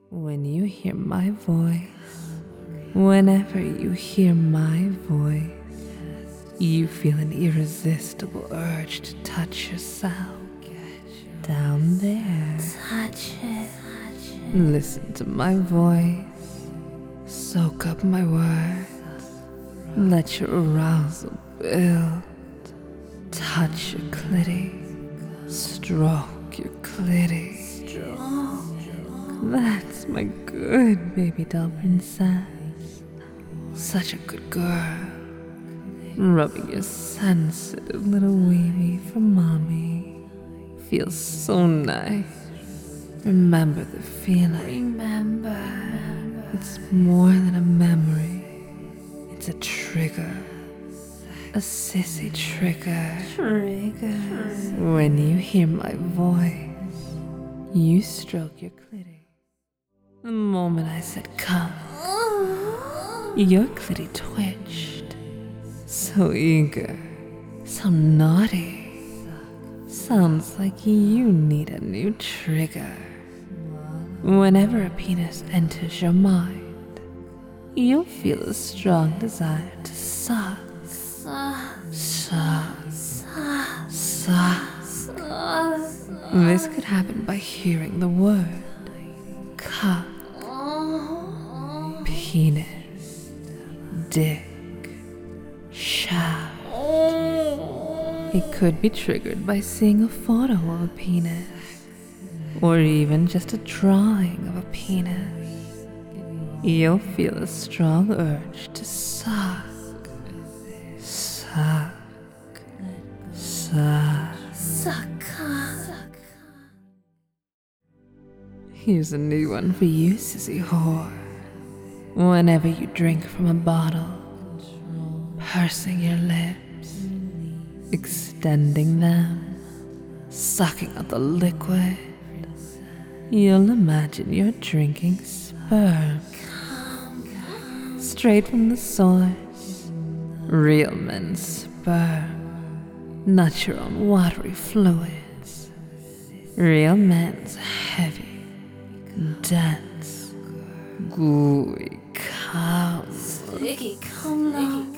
When you hear my voice, whenever you hear my voice, you feel an irresistible urge to touch yourself down there. Touch it. Listen to my voice, soak up my words, let your arousal build. Touch your clitty, stroke your clitty. That's my good baby doll princess. Such a good girl. Rubbing your sensitive little wee for mommy. Feels so nice. Remember the feeling. It's more than a memory. It's a trigger. A sissy trigger. When you hear my voice, you stroke your clitty. The moment I said come, your clitty twitched. So eager, so naughty. Sounds like you need a new trigger. Whenever a penis enters your mind, you'll feel a strong desire to suck. This could happen by hearing the word cock, penis, dick, shaft. It could be triggered by seeing a photo of a penis, or even just a drawing of a penis. You'll feel a strong urge to suck. Here's a new one for you, sissy whore. Whenever you drink from a bottle, pursing your lips, extending them, sucking out the liquid, you'll imagine you're drinking sperm. Straight from the source, real men's sperm, not your own watery fluids. Real men's heavy, dense, gooey cum. Sticky cum.